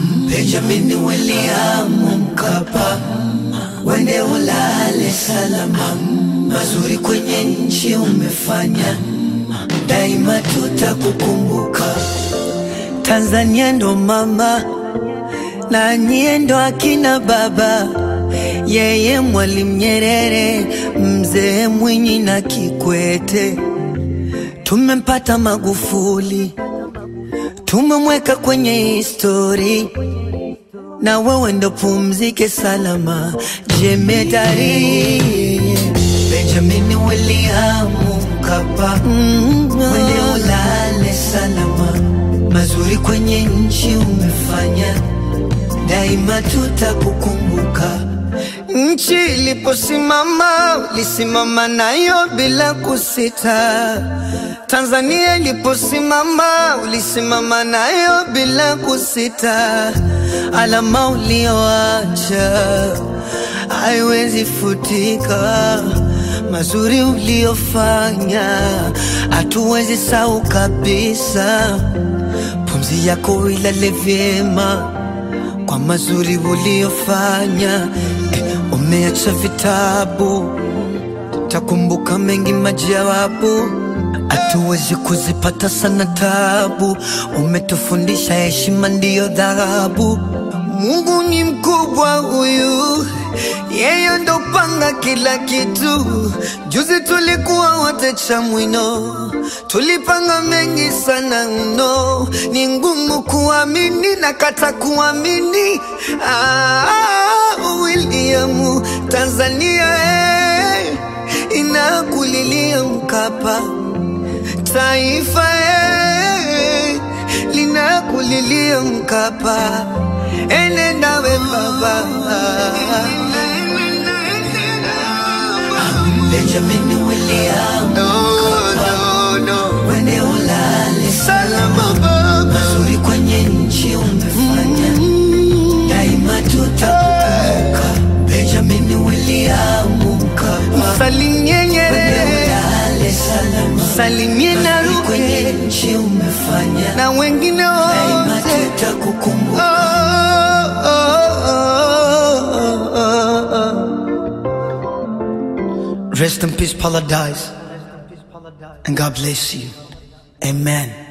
Benjamin William Mkapa, wende ulale salama. Mazuri kwenye nchi umefanya, daima tutakukumbuka. Tanzania ndo mama, na nyie ndo akina baba. Yeye Mwalimu Nyerere, Mzee Mwinyi na Kikwete. Tumempata Magufuli, tumemweka kwenye history. Na wewe ndo pumzike salama, jemedari Benjamin William Mkapa, wende ulale salama. Mazuri kwenye nchi umefanya, daima tutakukumbuka. Nchi iliposimama, ulisimama nayo bila kusita. Tanzania iliposimama, ulisimama nayo bila kusita. Alama ulioacha haiwezi futika. Mazuri uliofanya hatuwezi sahau kabisa. Pumzi yako ilale vyema kwa mazuri uliofanya. Umeacha vitabu, takumbuka mengi majawabu. Hatuwezi kuzipata sana tabu. Umetufundisha heshima ndiyo dhahabu. Mungu ni mkubwa huyu, yeye ndo panga kila kitu. Juzi tulikuwa wote Chamwino, tulipanga mengi sana mno. Ni ngumu kuamini na kata kuamini. William, Tanzania inakulilia Mkapa. Taifa linakulilia Mkapa. Enenda we baba. Benjamin William Mkapa, wende ulale salama baba. Mazuri kwenye nchi umefanya, daima tutakukumbuka. Benjamin William Mkapa, Salimie Nyerere, salimie Naruge, kwenye nchi umefanya, na wengine wote daima tutakukumbuka. Rest in peace, Paradise, and God bless you. Amen.